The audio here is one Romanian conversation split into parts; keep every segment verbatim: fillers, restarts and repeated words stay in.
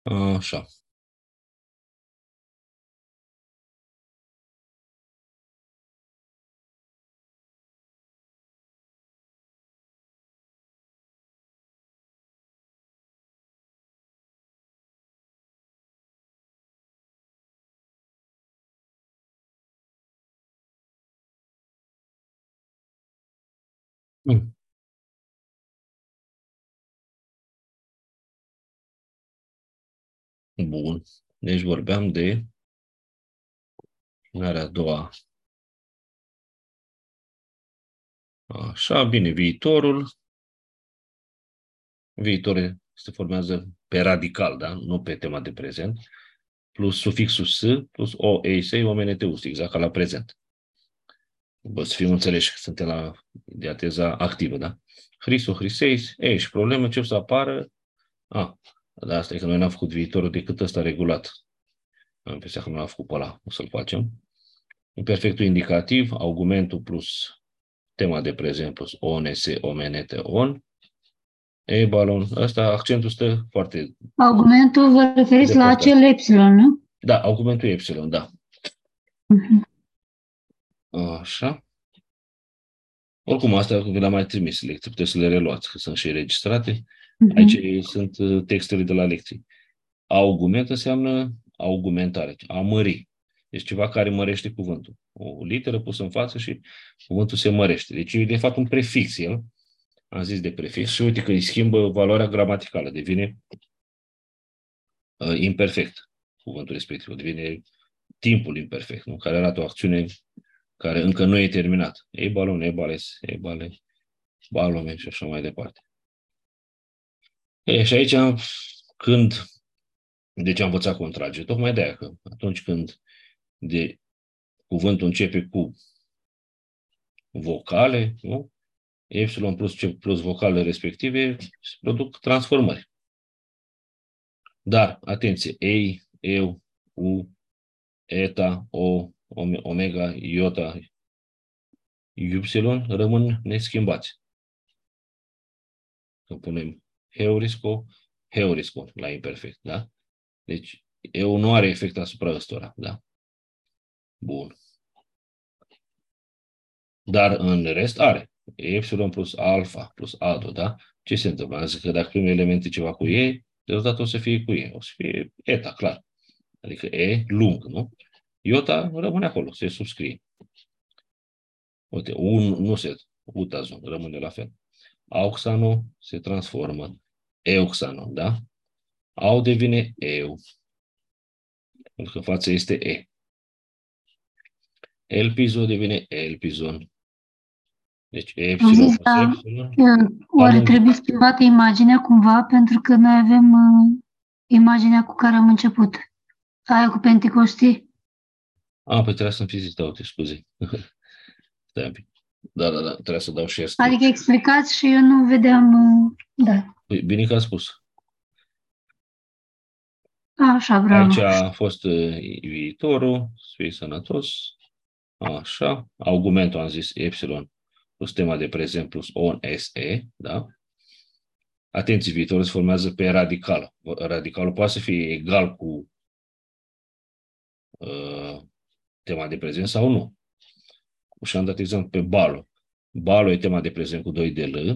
Așa. Mm. Bun. Deci vorbeam de area a doua. Așa, bine, viitorul. Viitorul se formează pe radical, da? Nu pe tema de prezent. Plus sufixul s, plus o, ei, sei, omeneteu, exact ca la prezent. Bă, să fim înțeleși că suntem la diateza activă, da? Hristo, Hriseis, ei, și probleme încep să apară. A, dar asta e că noi n-am făcut viitorul decât ăsta regulat. Am impresia că nu l-am făcut pe ăla. O să-l facem. Imperfectul indicativ, augmentul plus tema de prezent plus on, se, omenete, on. E, balon. Asta, accentul stă foarte Augmentul vă referiți la depărtat. acel epsilon, nu? Da, augmentul e epsilon, da. Uh-huh. Așa. Oricum, asta vi l-am mai trimis lecții, puteți să le reluați, că sunt și înregistrate. Uh-huh. Aici sunt textele de la lecții. Augment înseamnă augmentare, a mări. Deci ceva care mărește cuvântul. O literă pusă în față și cuvântul se mărește. Deci e de fapt un prefix el. Am zis de prefix și uite că îi schimbă valoarea gramaticală. Devine uh, imperfect cuvântul respectiv. Devine timpul imperfect, nu? Care arată o acțiune care încă nu e terminată. E balon, e bales, e bale, balome și așa mai departe. E, și aici, când, deci am învățat contrage, tocmai de aia că atunci când de cuvântul începe cu vocale, nu? Epsilon plus C plus vocale respective se produc transformări. Dar, atenție, ei, eu, u, eta, o, omega, iota, y rămân neschimbați. Când punem heurisco, heurisco la imperfect, da? Deci, eu nu are efect asupra ăstora, da? Bun. Dar în rest are. Epsilon plus alfa plus ado, da? Ce se întâmplă? Zic că dacă primul element e ceva cu ei, rezultatul o să fie cu ei. O să fie eta, clar. Adică E lung, nu? Iota rămâne acolo, se subscrie. Uite, un nu se, utazon rămâne la fel. Auxano se transformă. Euxano, da? Au devine eu. Pentru că fața este E. Elpizon devine elpizon. Deci Am epsilon zis, plus da, epsilon. oare trebuie schimbată imaginea cumva, pentru că noi avem uh, imaginea cu care am început. Aia cu Pentecosti. A, păi trebuia să-mi fi zis, da, uite, scuze. Stai un pic. Da, da, da, trebuie să dau share screen. Adică explicați și eu nu vedeam, uh, da. Păi, bine că a spus. Așa, bravo. Aici a fost uh, viitorul, să fie sănătos. Așa. Augmentul am zis epsilon plus tema de prezent plus on se, da? Atenție, viitorul se formează pe radical. Radicalul poate să fie egal cu uh, tema de prezent sau nu. Și am dat exemplu pe balo. Balo e tema de prezent cu doi de L.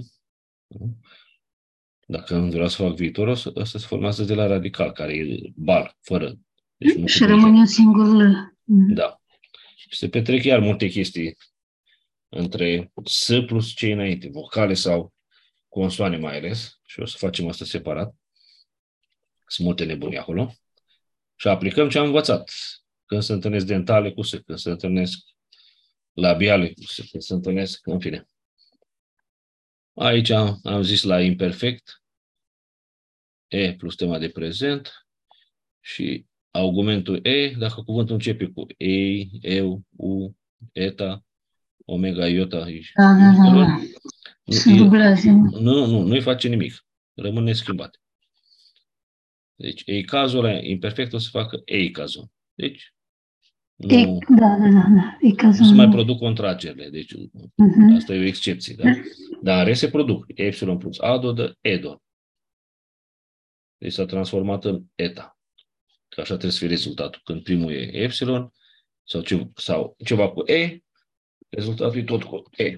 Dacă îmi vreau să fac viitorul, ăsta se formează de la radical, care e bal, fără. Deci nu Și rămâne un singur L. Da. Și se petrec iar multe chestii între S plus cei înainte, vocale sau consoane mai ales. Și o să facem asta separat. Sunt multe nebuni acolo. Și aplicăm ce am învățat. Când se întâlnesc dentale cu S, când se întâlnesc labiale cu S, când se întâlnesc, în fine. Aici am zis la imperfect, E plus tema de prezent și augmentul E, dacă cuvântul începe cu ei, eu, u, eta, omega, iota, Da, da, da, da. Se dublează. Nu, nu, nu-i face nimic. Rămân neschimbat. Deci, ei cazul ăla imperfect o să facă ei cazul. Deci, nu, e, da, da, da, da. E cazul nu se mai produc contragerile. Deci, uh-huh. Asta e o excepție, da? Dar în rest se produc epsilon plus ado de edo. Deci s-a transformat în eta. Că așa trebuie să fie rezultatul. Când primul e epsilon sau, ce, sau ceva cu e, rezultatul e tot cu e.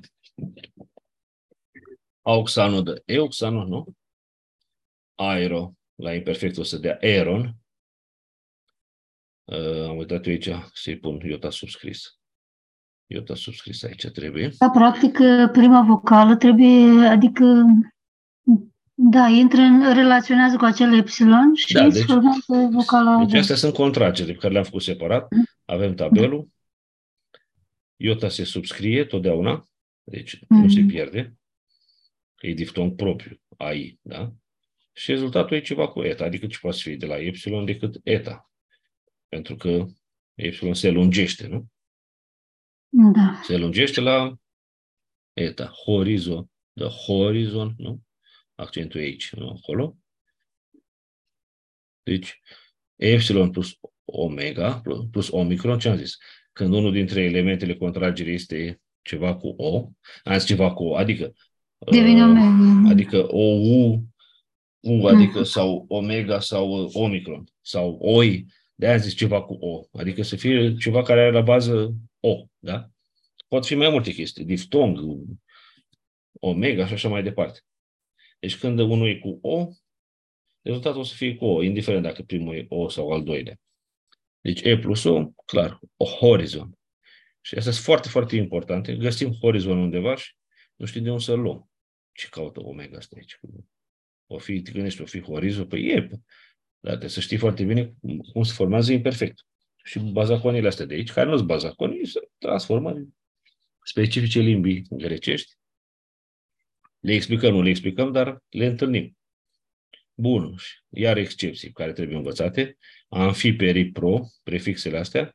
Auxanul de euxanul, nu? Aero, la imperfect o să dea aeron. Uh, am uitat eu aici să-i pun iota subscris. Iota subscris aici trebuie. Da, practic, prima vocală trebuie, adică, da, intră în, relaționează cu acel epsilon și Da, da, deci, formează vocala. deci Da. astea sunt contragere pe care le-am făcut separat. Avem tabelul. Iota se subscrie totdeauna, deci mm. nu se pierde. E diftong propriu, A I, da? Și rezultatul e ceva cu eta, adică ce poate fi de la epsilon decât eta. Pentru că epsilon se lungește, nu? Da. Se lungește la eta, horizon, the horizon, nu? Accentul e aici, nu acolo. Deci, epsilon plus omega, plus omicron, ce am zis? Când unul dintre elementele contragerii este ceva cu O, am zis ceva cu O, adică devine uh, omega. adică O U, U, adică sau omega sau omicron, sau oi, de-aia am zis ceva cu O, adică să fie ceva care are la bază O, da? Pot fi mai multe chestii, diftong, omega și așa mai departe. Deci când unul e cu O, rezultatul o să fie cu O, indiferent dacă primul e O sau al doilea. Deci E plus O, clar, o horizon. Și astea sunt foarte, foarte importante. Găsim horizon undeva și nu știm de unde să-l luăm. Ce caută omega asta aici? O fi, te gândești, o fi horizon? Păi e. Dar trebuie să știi foarte bine cum se formează imperfect. Și bazaconile astea de aici, care nu sunt bazaconii, se transformă în specifice limbii grecești. Le explicăm, nu le explicăm, dar le întâlnim. Bun. Iar excepții care trebuie învățate. Amfi, peri, pro, prefixele astea.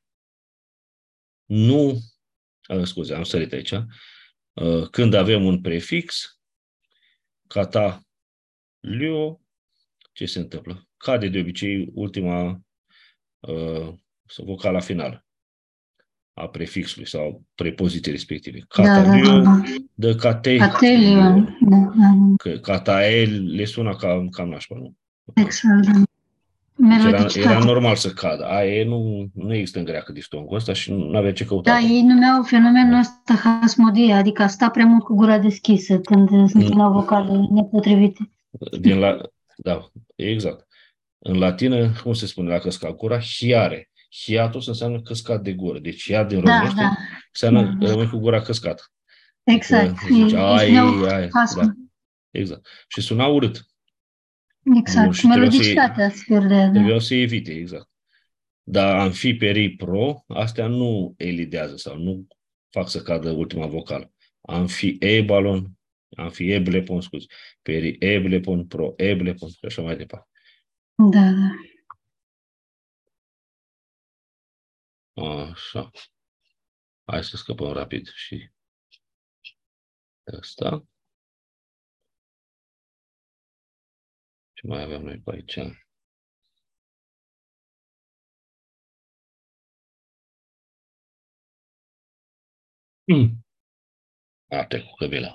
Nu, scuze, am sărit aici. Când avem un prefix, cata, liu, ce se întâmplă? Cade de obicei ultima uh, vocala finală a prefixului sau prepoziției respective. Cataliu, da, da. de cate. Cateliu. Că catael le sună cam, cam nașpa, nu? Exact. Deci era, era normal să cadă. Aia nu, nu există în greacă diftongul ăsta și nu avea ce căuta. Da, ei numeau fenomenul ăsta hasmodie, adică a sta prea mult cu gura deschisă când se întâlneau vocale nepotrivite. Din la, da, exact. În latină, cum se spune la căscat gura? Hiare. Hiatus înseamnă căscat de gură. Deci hiat din românește da, da. înseamnă da. rămâi cu gura căscată. Exact. Zice, ai, ai, da. Exact. Și suna urât. Exact. Și melodicitatea se pierdea. Trebuiau să evite, exact. Dar amfi, peri, pro, astea nu elidează sau nu fac să cadă ultima vocală. Amfi, ebalon, amfi, eblepon, scuze, peri, eblepon, pro, eblepon și așa mai departe. Da, da. Așa. Hai să scăpăm rapid și ăsta. Ce mai avem noi pe aici? Hmm. A, trecut căbila.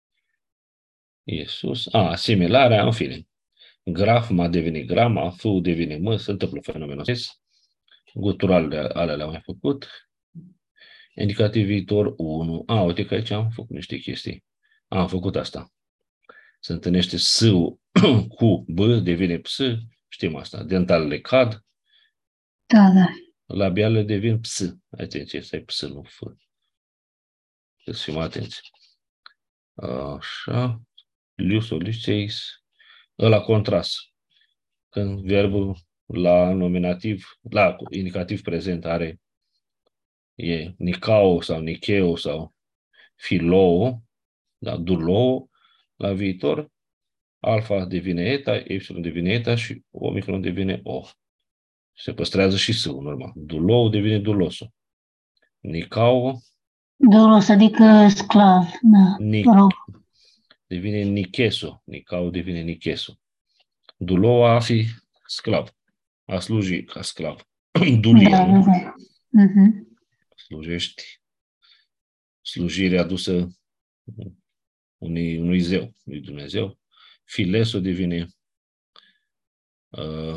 Iisus. A, asimilarea, în fine. Graf m-a devenit grama, F devine M, se întâmplă fenomenul acesta. Guturalele alea le-am mai făcut. Indicativ viitor unu. A, uite că aici am făcut niște chestii. A, am făcut asta. Se întâlnește S cu B, devine Ps. Știm asta. Dentalele cad. Da, da. Labialele devin Ps. Atenție, stai Ps, nu F. Să fim atenți. Așa. Lius, oliceis. Ăla contrast. Când verbul la nominativ, la indicativ prezent are e nicao sau nicheo sau filoo, da, duloo, la viitor, alfa devine eta, epsilon devine eta și omicron devine o. Se păstrează și s-ul, normal. Duloo devine duloso. Nicao. Dulos, adică sclav. Da, Nic, devine nicheso. Nicao devine nicheso. Duloo a fi sclav. A sluji ca sclav. Dulie, da, nu? Da. Uh-huh. Slujești. Slujire adusă unui, unui zeu, lui Dumnezeu. Fileso devine uh,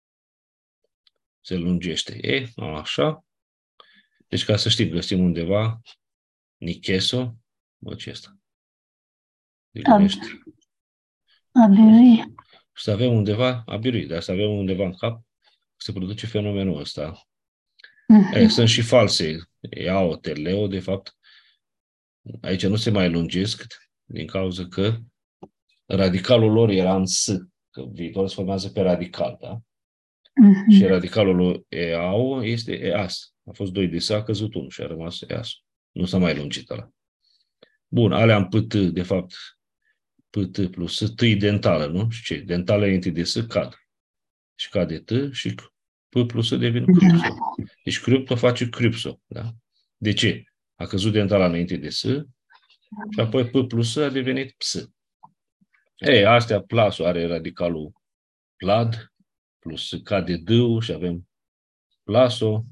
se lungește. E, așa. Deci, ca să știm, găsim undeva Nicheso, bă, ce asta? Degunește. A birui. Și să avem undeva, a birui, dar să avem undeva în cap, se produce fenomenul ăsta. Mhm. E, sunt și false. Iau, teleo, de fapt, aici nu se mai lungesc, din cauza că radicalul lor era în S, că viitorul se formează pe radical, da? Mhm. Și radicalul lui eau este eas. A fost doi de S, a căzut unul și a rămas eas. Nu s-a mai lungit ăla. Bun, alea am pt, de fapt, pt plus S, t dentală, nu? Și ce? Dentală înainte de S cad. Și cade t și p plus S devine cripso. Deci cripto face cripso, da? De ce? A căzut dentala înainte de S și apoi p plus S a devenit ps. Ei, astea, plasul are radicalul plad plus cade d și avem plaso.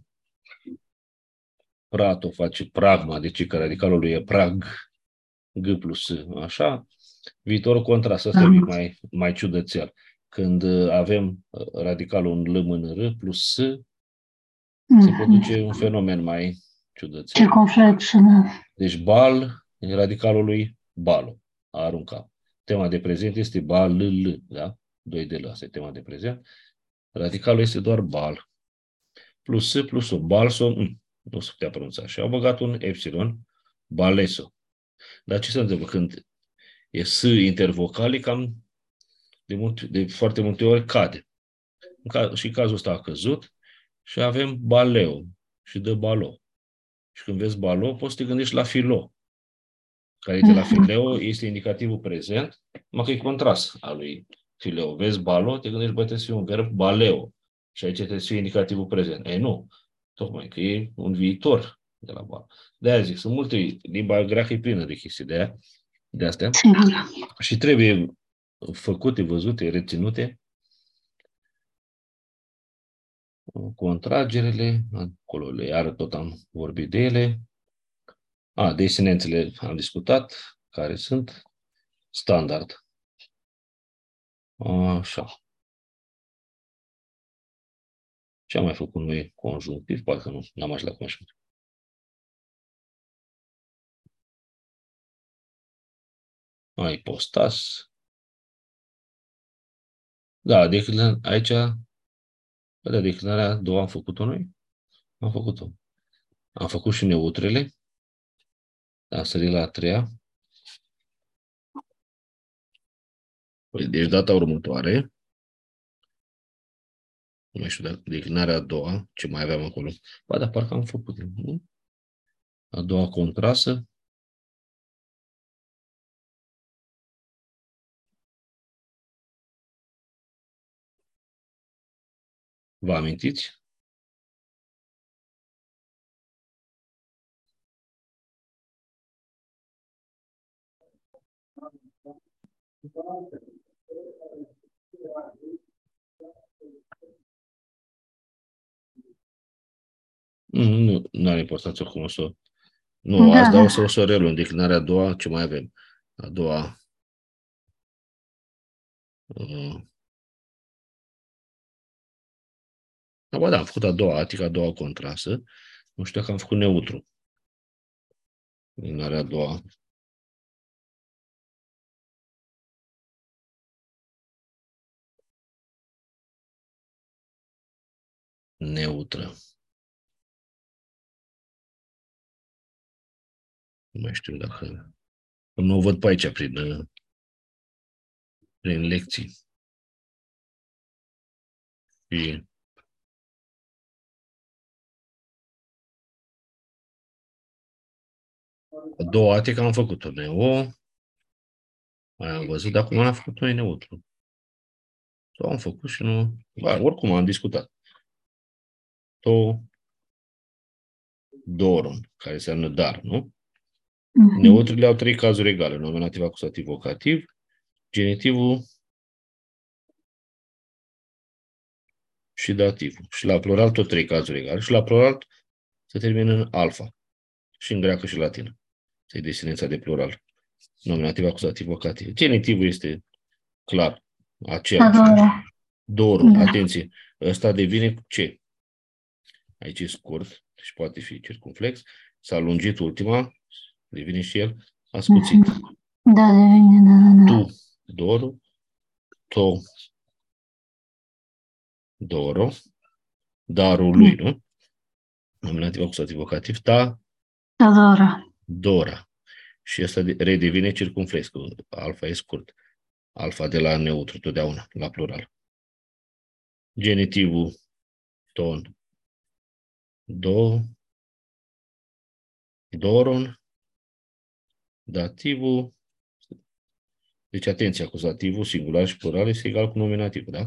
Prato face pragma, deci că radicalul lui e prag, g plus s, așa. Viitorul contrast, ăsta e mai, mai ciudățel. Când avem radicalul în l în r plus s, se produce un fenomen mai ciudățel. Circumflexion. Deci bal, radicalul lui balo, a aruncat. Tema de prezent este bal, l, l, da? doi de l, asta e tema de prezent. Radicalul este doar bal. Plus s plus o, balso, m, nu se putea pronunța. Și au băgat un epsilon, baleso. Dar ce se întâmplă când e s intervocali, cam de, multe, de foarte multe ori cade. Și cazul ăsta a căzut și avem baleo și dă balo. Și când vezi balo, poți să te gândești la filo, care de la fileo este indicativul prezent, numai că e contrast al lui fileo. Vezi balo, te gândești, bă, trebuie să fie un verb baleo. Și aici trebuie să fie indicativul prezent. Ei, nu. Tocmai că e un viitor de la balo. De-aia zic, sunt multe, limba greacă e plină de chestii de aia, de astea. Și trebuie făcute, văzute, reținute contragerele, acolo le iară tot am vorbit de ele. A, desinențele am discutat, care sunt standard. Așa. Ce am mai făcut noi conjunctiv? Parcă nu, n-am așa la conjunctiv. A, ipostas. Da, declin, aici, da, declinarea a doua am făcut-o noi? Am făcut-o. Am făcut și neutrele. Am sărit la a treia. Păi, deci data următoare, nu mai știu, declinarea a doua, ce mai aveam acolo? Ba, da, parcă am făcut. Nu? A doua contrasă. Vă amintiți? Nu, nu are importanță cum o să... Nu, Da, azi dau da. o să o să reluăm. Declinarea a doua, ce mai avem? A doua... Uh, ba da, am făcut a doua atică, a doua contrasă. Nu știu dacă am făcut neutru. Declinarea a doua. Neutră. Nu mai știu dacă... Nu o văd pe aici prin, prin lecții. Și... A doua atică am făcut-o neo. Mai am văzut, dar acum n-am făcut noi neutru. Sau am făcut și nu... Ba, oricum am discutat. To... Doron, care înseamnă dar, nu? Mhm. Neutrile au trei cazuri egale. Nominativ, acuzativ, vocativ. Genitivul și dativul. Și la plural tot trei cazuri egale. Și la plural se termină în alfa. Și în greacă și latină. Asta e desinența de plural. Nominativ, acuzativ, vocativ. Genitivul este clar A aceeași. doua. Doro, Da. atenție, ăsta devine ce? Aici e scurt, deci poate fi circumflex. S-a lungit ultima, devine și el ascuțit. Da, devine, da, da, da. Tu, Doro, to, Doro, darul lui, nu? Nominativ acuzativ vocativ, ta, Adora. Dora. Și ăsta redevine circumflex, că alfa e scurt. Alfa de la neutru, totdeauna, la plural. Genitivul, ton, do, doron, dativul, deci atenție, acuzativul, singular și plural este egal cu nominativul, da?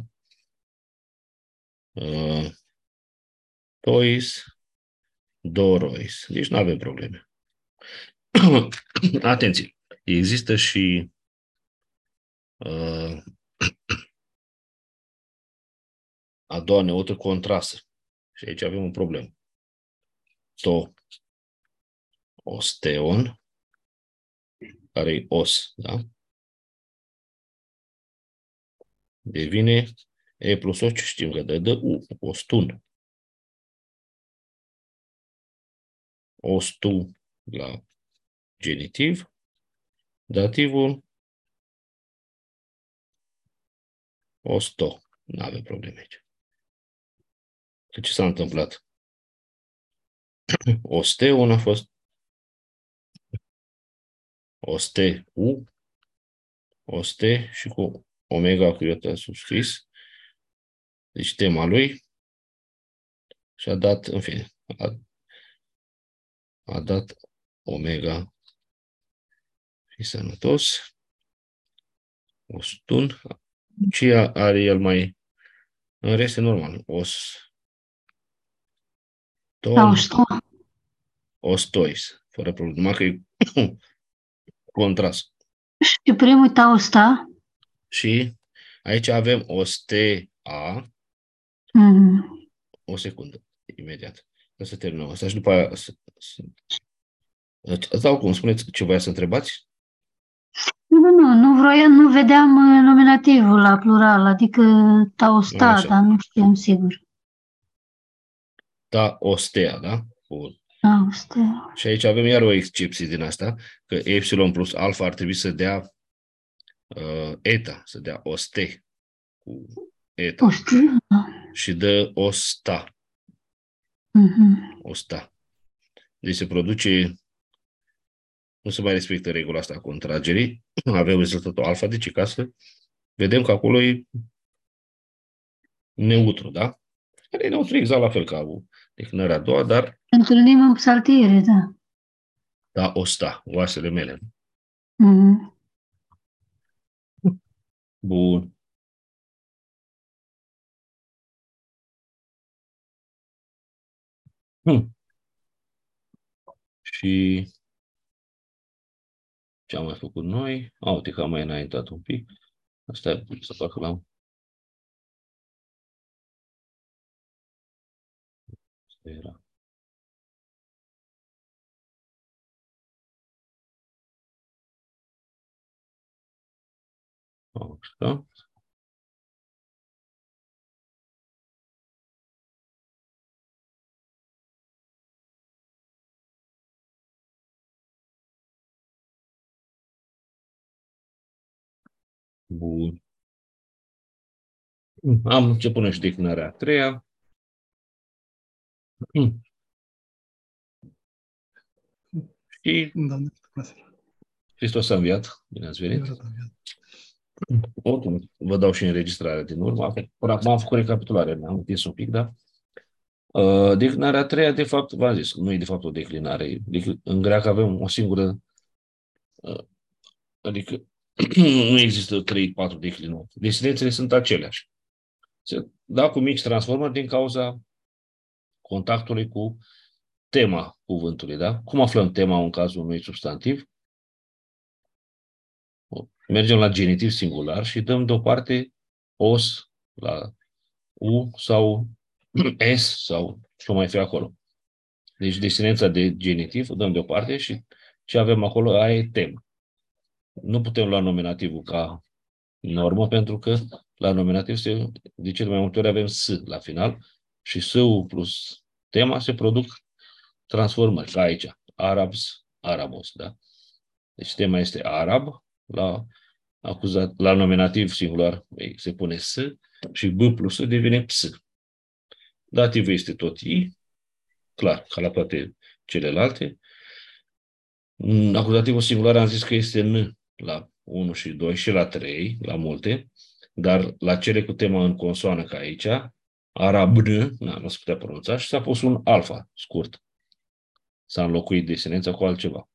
Uh, tois, dorois. Deci nu avem probleme. Atenție, există și uh, a doua neutră contrasă. Și aici avem un problemă. To, osteon, care e os, da? Devine E plus O, ce știm că dă, dă U, ostun. Ostu la genitiv, dativul osto. Nu avem probleme aici. Că ce s-a întâmplat? Osteon a fost oste U, oste și cu omega cu iota subscris. Deci tema lui și-a dat, în fine, a, a dat omega și sănătos. Ostun. Ce are el mai... În rest e normal. Os... Ton, ostois. Fără problemă. Numai că e contrast. Și primul tausta. Și aici avem ostea. Mm. O secundă. Imediat. Să terminăm asta și după aia... Să, să... Sau cum spuneți ce voia să întrebați? Nu, nu, nu vroiam, nu vedeam nominativul la plural, adică tausta, Așa. dar nu știam sigur. Da, ostea, da? Bun. Tausta. Și aici avem iar o excepție din asta, că epsilon plus alfa ar trebui să dea uh, eta, să dea oste cu eta. Oste. Și dă osta. Mm-hmm. Osta. Deci se produce, nu se mai respectă regula asta a contragerii, avem rezultatul alfa, deci ca să vedem că acolo e neutru, da? Care e neutru exact la fel ca declinarea a doua, dar Întâlnim în psaltiere, da. da, osta, oasele mele. Mm-hmm. Bun. Hmm. Și ce am mai făcut noi? A, uite că am mai înaintat un pic. Asta e să fac la... Asta era. Asta. Bun. Am ce pune și declinarea a treia. Hmm. Și Hristos a înviat. Bine ați venit. Oricum, vă dau și înregistrarea din urmă. Până acum am făcut recapitulare, am întins un pic, da? Uh, declinarea a treia, de fapt, v-am zis, nu e de fapt o declinare. În greacă avem o singură, uh, adică nu există trei patru declinări. Desinențele sunt aceleași. Se dă cu mix transformer din cauza contactului cu tema cuvântului, da? Cum aflăm tema în cazul unui substantiv? Mergem la genitiv singular și dăm deoparte os la U sau S sau ce mai fi acolo. Deci desinența de genitiv o dăm deoparte și ce avem acolo aia e temă. Nu putem lua nominativul ca normă pentru că La nominativ, se, de cele mai multe ori avem S la final și S-ul plus tema se produc transformări, ca aici, Arabs, Arabos, da? Deci tema este Arab, la, acuzat, la nominativ singular se pune S și B plus S devine Ps. Dativul este tot I, clar, ca la toate celelalte. Acuzativul singular am zis că este N la unu și doi și la trei, la multe, dar la cele cu tema în consoană ca aici, arabn, na, nu se putea pronunța, și s-a pus un alfa scurt. S-a înlocuit desinența cu altceva.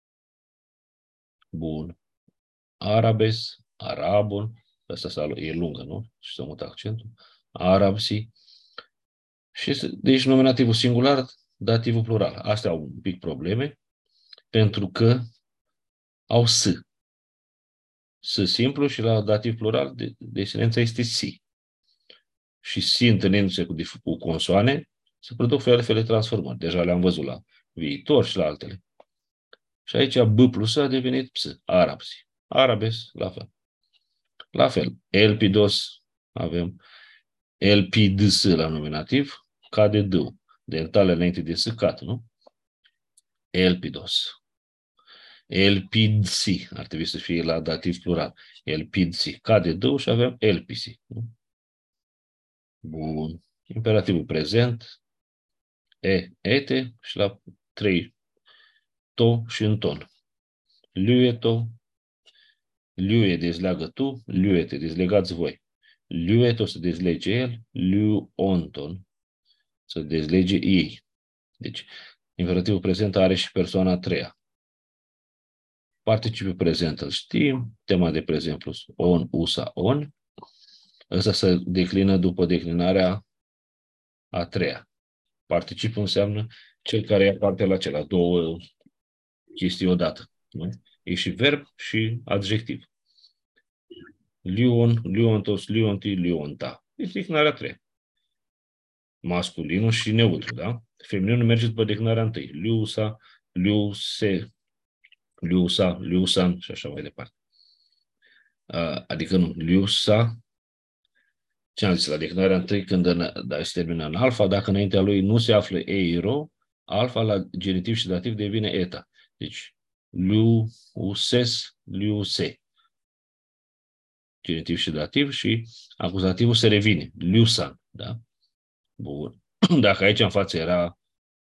Bun. Arabes, arabun, asta e lungă, nu? Și să mut accentul. Arabsi. Și, deci nominativul singular, dativul plural. Astea au un pic probleme, pentru că au S. S simplu și la dativ plural, de, desinența este si. Și si întâlnindu-se cu, cu consoane, se produc fel de fel de transformări. Deja le-am văzut la viitor și la altele. Și aici B plus A a devenit ps, arabsi. Arabes, la fel. La fel, elpidos, avem elpids la nominativ, cade d. Dentale înainte de s, cat, nu? Elpidos. Elpidsi, ar trebui să fie la dativ plural. Elpidsi, cade d și avem elpisi. Nu? Bun. Imperativul prezent, e, ete și la trei, to și în ton. Lueto, lue dezleagă tu, luete dezlegați voi. Lueto să dezlege el, luonton să dezlege ei. Deci, imperativul prezent are și persoana a treia. Participul prezent îl știm, tema de prezent plus on, usa, on. Ăsta se declină după declinarea a treia. Participul înseamnă cel care ia parte la cele două chestii odată. Nu? E și verb și adjectiv. Lion, liontos, lionti, lionta. Deci declinarea a treia. Masculinul și neutru, da? Femininul merge după declinarea întâi. Liusa, liuse, liusa, liusan și așa mai departe. Adică nu, liusa, ce am zis, la declinarea întâi, când da, se termină în alfa, dacă înaintea lui nu se află eiro, alfa la genitiv și dativ devine eta. Deci, liuses, liuse. Genitiv și dativ și acuzativul se revine. Liusan, da? Bun. Dacă aici în față era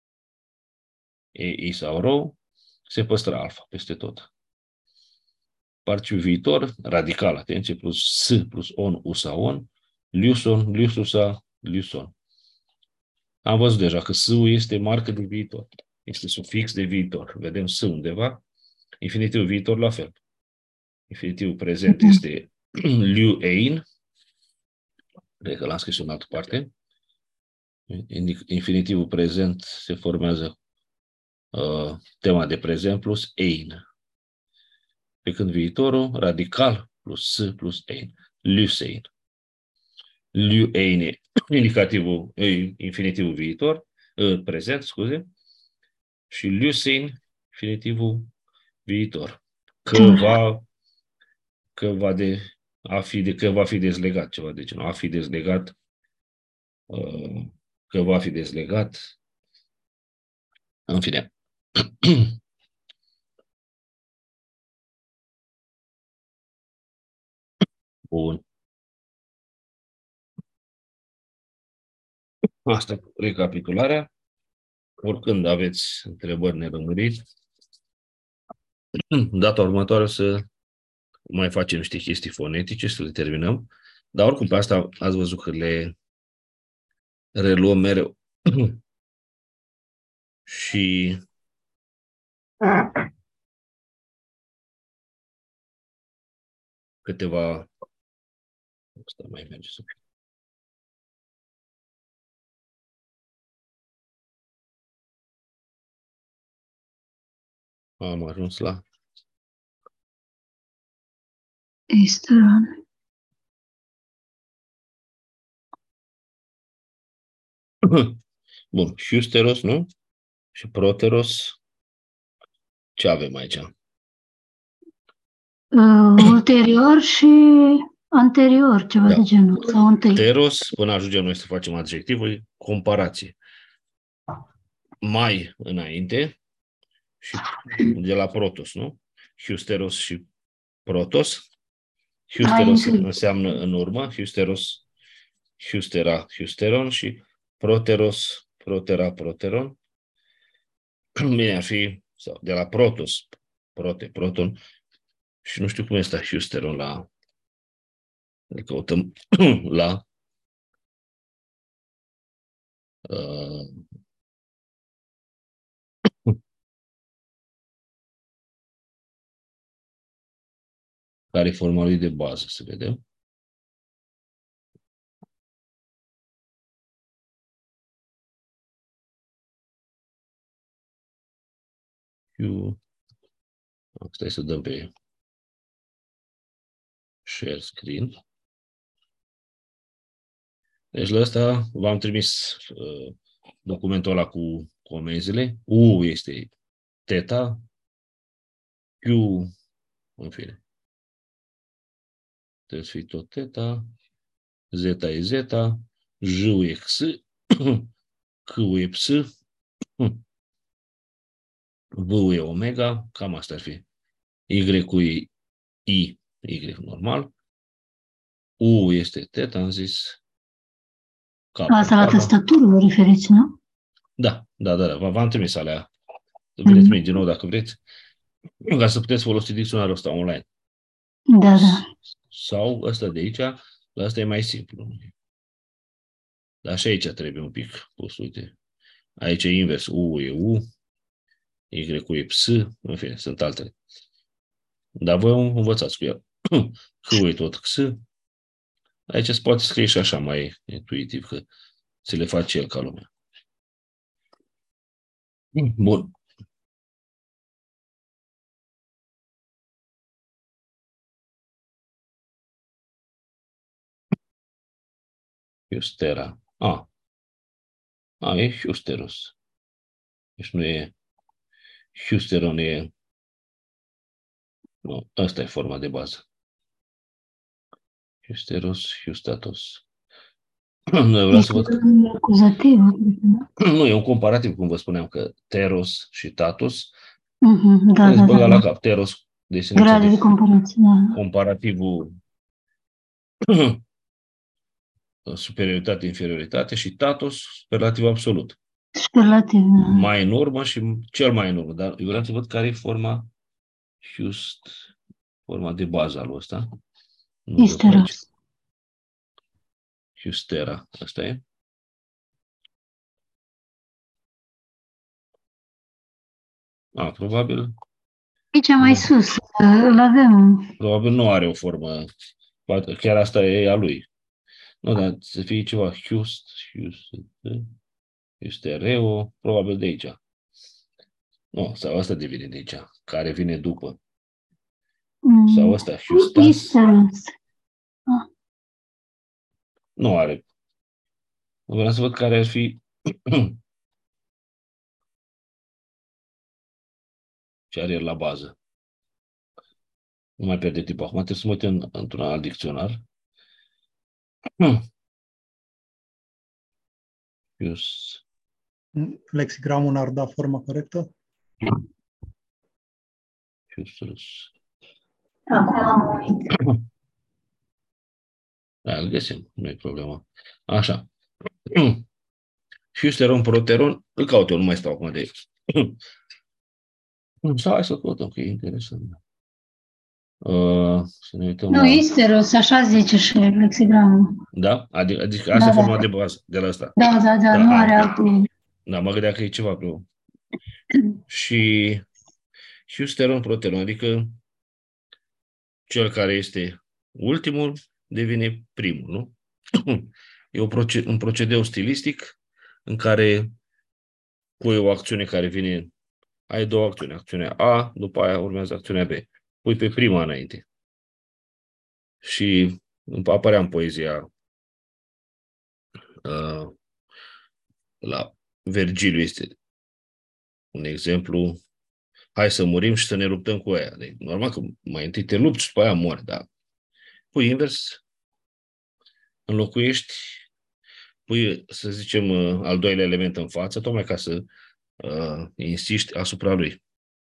e, i sau ro, se păstra alfa peste tot. Parciul viitor, radical, atenție, plus s, plus on, usa, on, liuson, liususa, liuson. Am văzut deja că s-ul este marcă de viitor. Este sufix de viitor. Vedem s undeva. Infinitivul viitor la fel. Infinitivul prezent este liuein. Cred că l-am scris în altă parte. Infinitivul prezent se formează uh, tema de prezent plus ein. Pe când viitorul, radical plus s plus ein. Lusein. Lueine, indicativul, infinitivul viitor, uh, prezent, scuze, și lusein, infinitivul viitor. Că va, că va de, a fi de, că va fi dezlegat, ceva de genul, a fi dezlegat, uh, că va fi dezlegat, în fine. Bun. Asta cu recapitularea. Oricând aveți întrebări nelămuriri, data următoare să mai facem niște chestii fonetice, să le terminăm. Dar oricum pe asta ați văzut că le reluăm mereu. Și câteva... Asta mai merge să... Am ajuns la... Esteran. Bun, Husteros, nu? Și Proteros. Ce avem aici? Uh, ulterior și Anterior, ceva Da. de genul, sau întâi. Teros, până ajungem noi să facem adjectivul, e comparație. Mai înainte și de la protos, nu? Hiusteros și protos. Hiusteros înseamnă în urmă, hiusteros, hiustera, hiusteron și proteros, protera, proteron. Bine, ar fi sau de la protos, prote, proton, și nu știu cum este hiusteron la, îl căutăm la uh, care e forma lui de bază, să vedem. Q. Stai să dăm pe share screen. Deci la ăsta v-am trimis uh, documentul ăla cu comenzile. U este teta, Q, în fine. Trebuie să fie tot teta, Z e zeta, J e X, C e Ps, V e omega, cam asta ar fi. Y e I, Y normal. U este teta, am zis. Asta la tastatură vă referiți, nu? Da, da, da, da. V-am trimis alea. Vedeți mm-hmm. din nou dacă vreți. Ca să puteți folosi dicționarul ăsta online. Da, da. Sau ăsta de aici, la asta e mai simplu. Dar și aici trebuie un pic pus, uite. Aici e invers. U e U, Y e Ps, în fine, sunt altele. Dar voi învățați cu el. C e tot X. Aici se poate scrie și așa mai intuitiv, că ți le face el ca lumea. Bun. Hiustera. A. A, e Hiusteros. Deci nu e Hiusteron, e... Nu, asta e forma de bază. Hiusteros, Hiustatos. Nu, vreau să văd că... acuzativ. Nu, e un comparativ, cum vă spuneam, că teros și tatos. Uh-huh, da, da, băga da, la da. cap. Teros, Grade de comparație, da. comparativul superioritate, inferioritate și tatos, superlativ absolut. Superlativ, da. Mai în urmă și cel mai în urmă. Dar eu vreau să văd care e forma just, forma de bază al ăsta. Hiusteros. Hiustera, asta e. A, probabil. Aici mai sus, îl avem. Probabil nu are o formă. Chiar asta e a lui. Nu, dar să fie ceva Hiust, Hiust, Hiustereo, probabil de aici. Nu, sau asta devine de aici, care vine după. Mm. Sau asta, Hiustas. Ah. Nu are. Vreau să văd care ar fi ce are el la bază. Nu mai pierde timp acum, trebuie să mă uit în, într-un alt dicționar. Hius. Lexigramul n-ar da forma corectă? Hiustrus. Acum am uit. Da, îl găsim, nu e problemă. Așa. Hiusteron, proteron, îl caut eu, nu mai stau acum de aici. Sau hai să căutăm, că e interesant. Uh, să ne uităm nu, la... Hiusteros, așa zice și lexigramul. Da? Adică, adică asta da, e forma da. de bază, de la asta. Da, da, da, da nu a, are alte. Da, mă gândeam că e ceva pe Și Hiusteron, proteron, adică cel care este ultimul devine primul, nu? E o proced- un procedeu stilistic în care pui o acțiune care vine, ai două acțiuni, acțiunea A, după aia urmează acțiunea B. Pui pe prima înainte. Și apărea în poezia uh, la Vergiliu este un exemplu, hai să murim și să ne luptăm cu aia. Deci, normal că mai întâi te lupți și după aia mori, dar pui invers, înlocuiești, pui, să zicem, al doilea element în față, tocmai ca să uh, insiști asupra lui.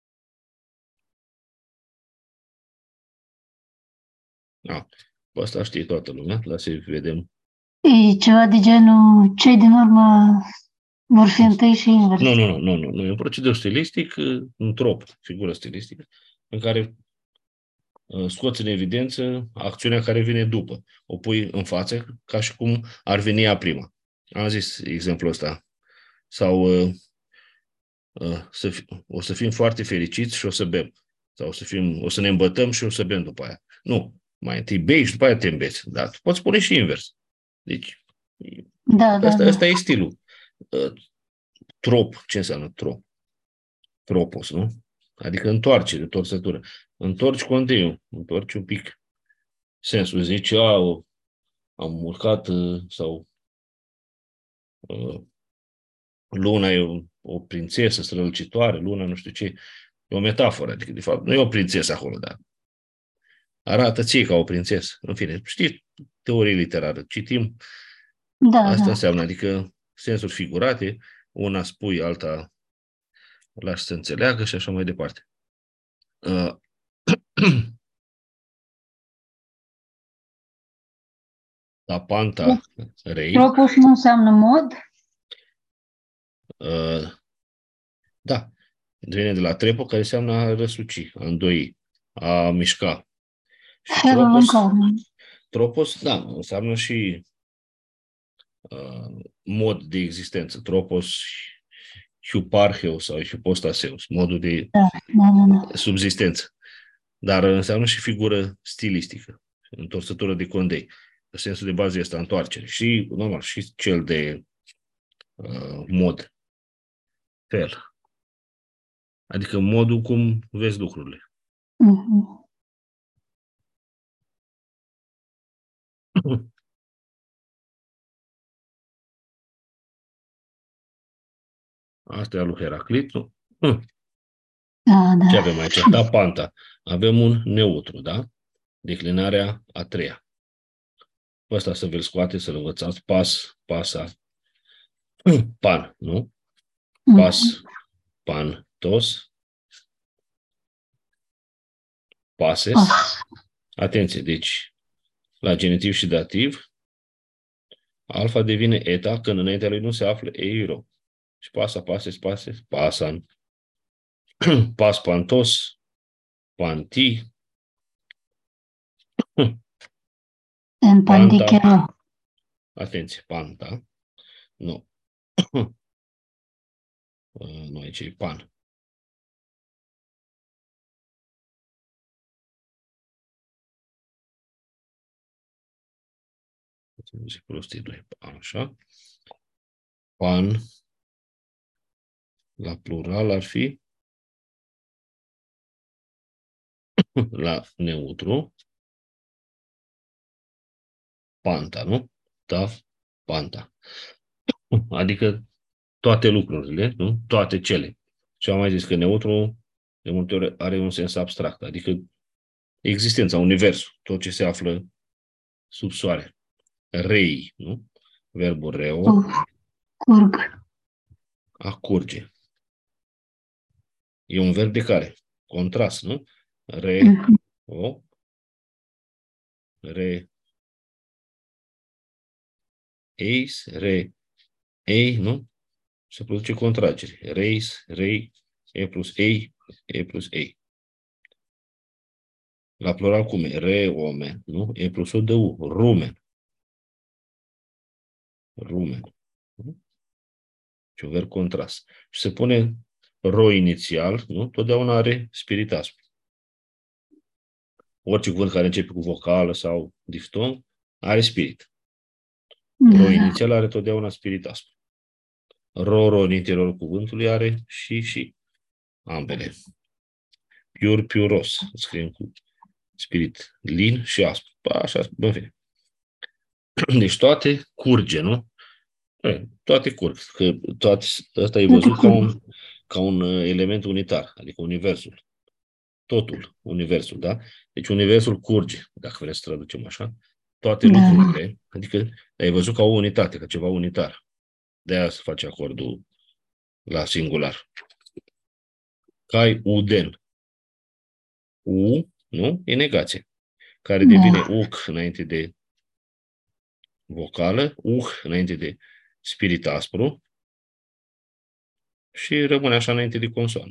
Da. Pe asta știe toată lumea, la să vedem. E ceva de genul, cei din urmă vor fi întâi și invers. Nu, nu, nu, nu, nu, nu. E un procedeu stilistic, un trop, figură stilistică, în care scoți în evidență acțiunea care vine după. O pui în față ca și cum ar veni ea prima. Am zis exemplul ăsta. Sau uh, uh, să fi, o să fim foarte fericiți și o să bem. Sau o să, fim, o să ne îmbătăm și o să bem după aia. Nu. Mai întâi bei și după aia te îmbeți. Dar tu poți spune și invers. Deci, Da, da, asta, da. asta e stilul. Uh, trop. Ce înseamnă trop? Tropos, nu? Adică întoarcere, întorsătură. Întorci conteiul, întorci un pic sensul. Zici, a, am urcat sau uh, luna e o, o prințesă strălucitoare, luna nu știu ce. E o metaforă, adică de fapt nu e o prințesă acolo, dar arată ție ca o prințesă. În fine, știi teorie literară, citim, Da, asta da. înseamnă, adică sensuri figurate, una spui, alta lași să înțeleagă și așa mai departe. Uh, Tapanta rei. Tropos nu înseamnă mod? Uh, da, vine de la trepo, care înseamnă a răsuci, a îndoi, a mișca. Și Felul în tropos, care. tropos, da, înseamnă și uh, mod de existență. Tropos, hyparcheos sau hypostaseus, modul de Da, da, da, da. subzistență. Dar înseamnă și figură stilistică, întorsătură de condei. Sensul de bază este întoarcere. Și, normal, și cel de uh, mod, fel. Adică modul cum vezi lucrurile. Mhm. Asta e al lui Heraclit, nu? Da, da. Ce avem aici? Tapanta. Avem un neutru, da? Declinarea a treia. Ăsta să vi-l scoate, să-l învățați. Pas, pasa, pan, nu? Pas, pan, tos, pases. Pas. Atenție, deci, la genitiv și dativ, alfa devine eta când înaintea lui nu se află eiro. Și pasa, pases, pases, pasan. Pas, pantos, panti, În panta. pandichero. Atenție, panta. Nu. Nu aici e pan. Zic prostii doi. Așa. Pan. La plural ar fi la neutru. Panta, nu? Da, panta. Adică toate lucrurile, nu? Toate cele. Și am mai zis că neutru de multe ori are un sens abstract, adică existența, universul, tot ce se află sub soare. Rei, nu? Verbul reo, Curg. a curge. E un verb de care? Contrast, nu? Re, o, re, eis, re, ei, nu? Se produce contragere. Reis, rei, e plus ei, e plus ei. La plural cum e? Re, omen, nu? E plus o de u, rumen. Rumen. Și un verb contrast. Și se pune ro inițial, nu? Totdeauna are spiritasm. Orice cuvânt care începe cu vocală sau diftong are spirit. Ro inițial are totdeauna spiritasm. Ro, ro în interiorul cuvântului are și, și. Ambele. Piur, piuros. Scriem cu spirit lin și aspru. Așa, în fine. Deci toate curge, nu? E, toate curg. Că toate, ăsta e văzut ca un, ca un element unitar, adică universul. Totul, universul, da? Deci universul curge, dacă vreți să traducem așa. toate Da. lucrurile, adică ai văzut ca o unitate, ca ceva unitar. De-aia se face acordul la singular. Cai uden. U, nu? E negație. Care Da. devine uc înainte de vocală, uh înainte de spirit aspru și rămâne așa înainte de consoană.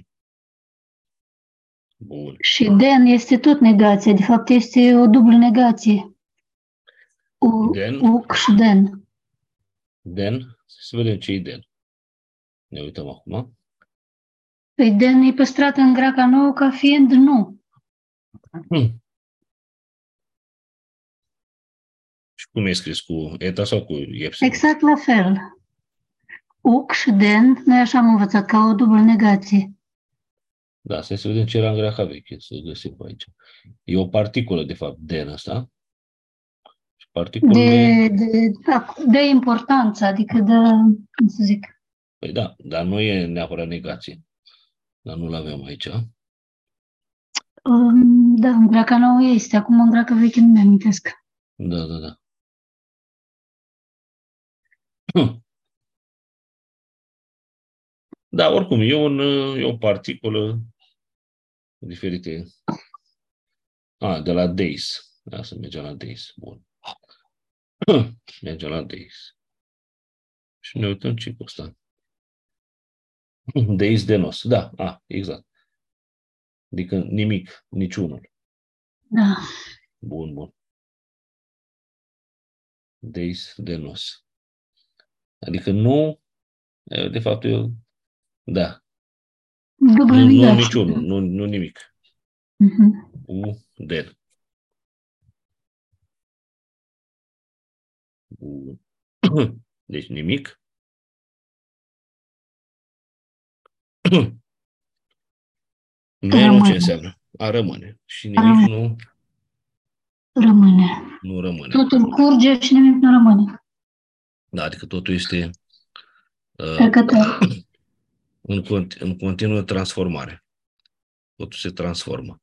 Bun. Și den este tot negație, de fapt este o dublă negație. U, Den. uc și den. Den, să vedem ce e den. Ne uităm acum. Păi den e păstrat în greaca nouă ca fiind nu. Hmm. Și cum e scris? Cu eta sau cu epsilon? Exact la fel. Uc și den, noi așa am învățat, ca o dublă negație. Da, să vedem ce era în greaca veche, să găsim aici. E o particulă, de fapt, den ăsta. Și particulele... De, de, da, de importanță, adică de, cum să zic, Păi da, dar nu e neapărat negație. Dar nu-l avem aici. um, da, în greaca nouă este, acum în greaca veche nu mi-amintesc. Da, da, da. Hm. Da, oricum, e, un, e o particulă diferite. A, de la days. Da, să mergem la days. Bun. Mergem la days. Și ne uităm ce costă. Days de nos. Da, a, exact. Adică nimic, niciunul. Da. Bun, bun. Days de nos. Adică nu, de fapt, eu, da. Dublă Nu, nu negație. niciunul, nu, nu nimic. Uh-huh. U, den. Bun. Deci nimic. Menul ce înseamnă? A rămâne. Și nimic Rămâne. nu, Rămâne. nu rămâne. Totul curge și nimic nu rămâne. Da, adică totul este uh, Trecător. în, cont- în continuă transformare. Totul se transformă.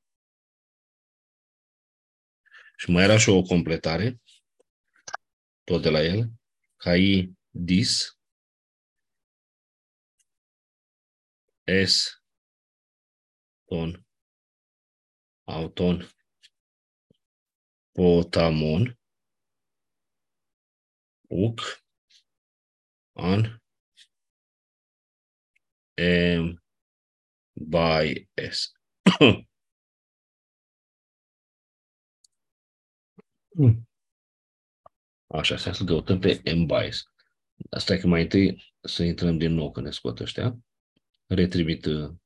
Și mai era și o completare, tot de la el, kai dis, es, ton, auton, potamon, uc, an, em, by es. Așa, să căutăm pe M-Bias. Asta e că mai întâi să intrăm din nou când ne scot ăștia. Retrimit